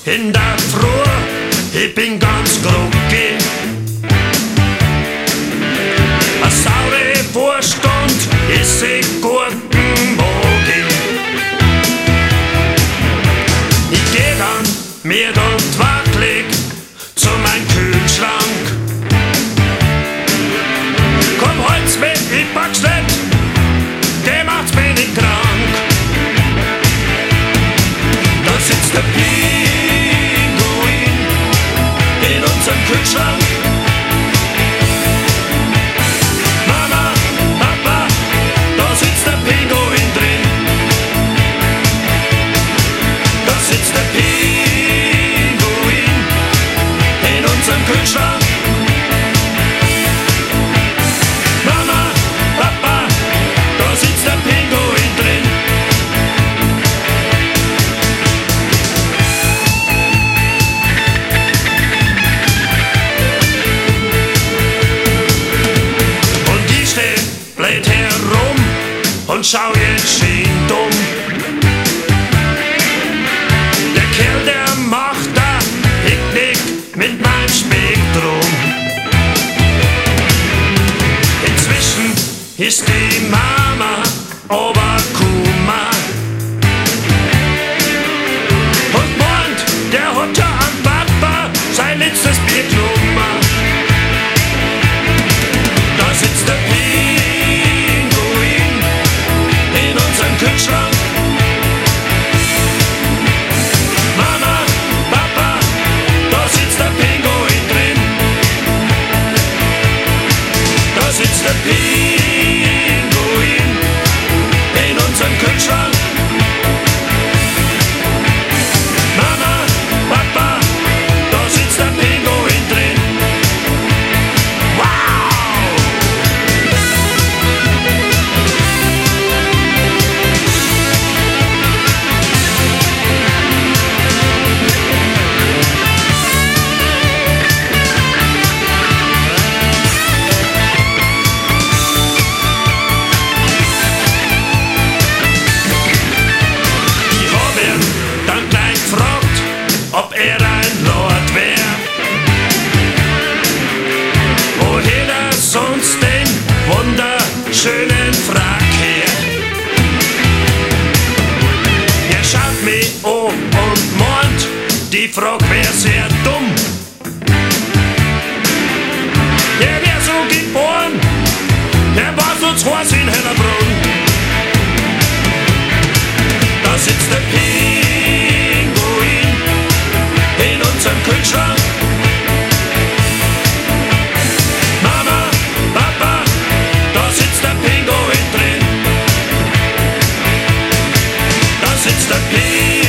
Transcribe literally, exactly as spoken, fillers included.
in der Früh, ich bin ganz groggy. A saure Wurst und ich seh Gurken mag ich. Ich geh dann mit und wackelig zu meinem Kühlschrank. Komm, holt's mit, ich pack's nicht, der macht's mir nicht krank. Da sitzt der Pinguin in unserem Kühlschrank. Mama, Papa, da sitzt der Pinguin drin. Da sitzt der Pinguin in unserem Kühlschrank. Mama, Papa, da sitzt der Pinguin drin. Und ich steh blöd herum und schau jetzt schön dumm. Der Kerl, der macht da Picknick mit meinem Spektrum. Inzwischen ist die Mama Oberkuma und meint, der hat ja am Papa sein letztes Bier genommen. Da sitzt der Pinguin in unserem Kühlschrank. Mama, Papa, da sitzt der Pinguin drin. Da sitzt der Pinguin in unserem Kühlschrank. Mama, Papa, da sitzt der Pinguin drin. Wow! Ich hab ihn dann gleich gefragt, ob er ein Lord wär. Woher er sonst den wunderschönen Frack her? Er schaut mich an und meint, die Frage wär sehr dumm. Er wär so geboren, er war so zu Hause in Hellerbrunn. Da sitzt der Pinguin in unserem Kühlschrank. Mama, Papa, da sitzt der Pinguin drin. Da sitzt der Pinguin